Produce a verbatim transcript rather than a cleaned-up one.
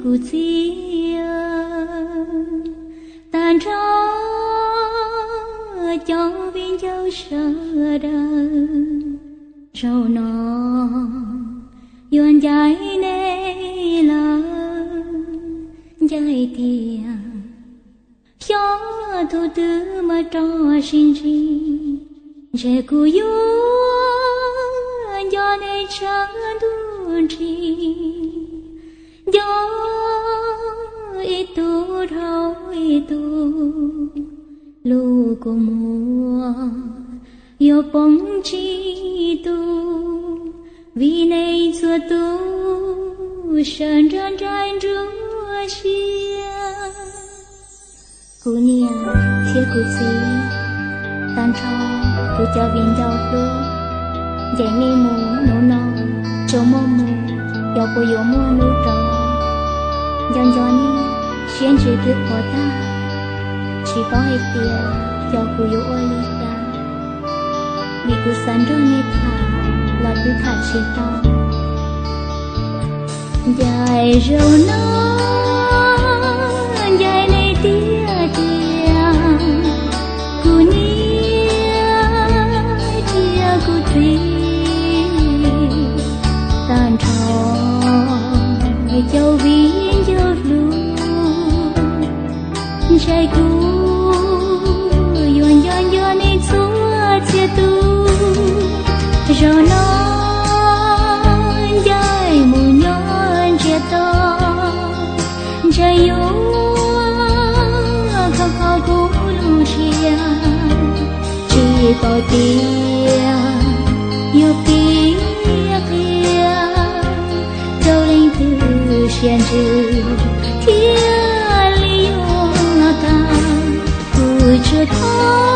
cụ chia tan ra cho viên châu sợ đời rau nó yuan dài nê là dài tiền cho thu tư mà cho xin xin sẽ cụ yêu do này chẳng đủ chi do ít tu thâu ít tu lu của mùa yêu bóng chi tu vì này xua tu sơn trơn trái rúa chia cú nia thiết cú xí tan cho cú cho viên giàu lu dạy nghe mù nổ nọ chỗ mô mù dạo cô yếu mua nụ trò dần dần đi xuyên chỉ thức của ta chỉ có hai tia dạo cô yếu ôi lý ta vì cô sẵn rồi nghe thả là cứ thả chỉ to dài râu nó dài này tia tia cô nia tia cô thủy tan thọ châu viên châu luôn trái cũ yuan yuan yuan đi chúa chia tu rồi nó dài mù nhon chia to trái yếu khao khao cũ lu chia chỉ có tia yêu tia kia đâu lên từ xiên trừ thiên lý ta cứ chưa thôi